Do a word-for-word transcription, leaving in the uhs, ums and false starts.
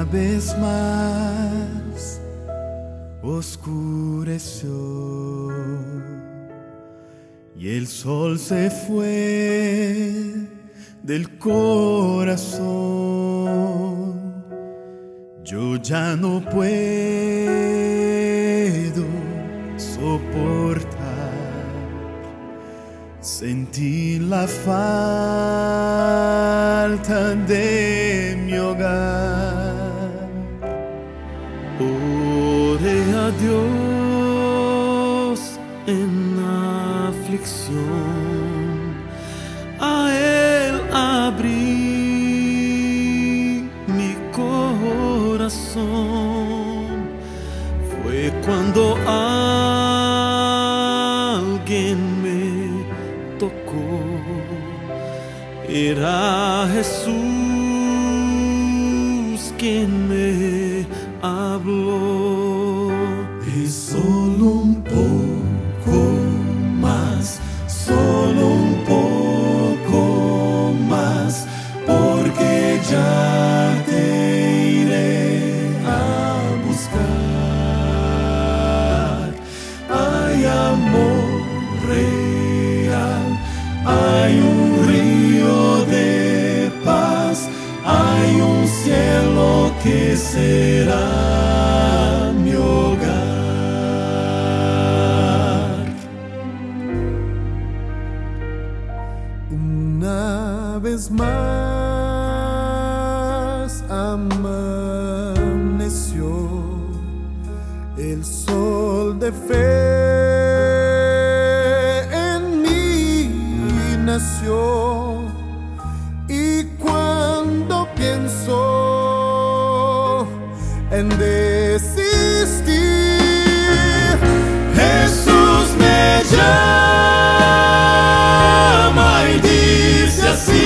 vez más oscureció y el sol se fue del corazón. Yo ya no puedo soportar sentir la falta de mi hogar. Oré a Dios en aflicción, a Él abrí mi corazón. Fue cuando alguien me tocó, era Jesús quien me habló. Y solo un poco más, solo un poco más, porque ya te iré a buscar. Hay amor real, hay un río de paz, hay un cielo que será mi hogar. Una vez más amaneció el sol de fe en mí nació, y cuando pienso en desistir, Jesús me llama y dice así: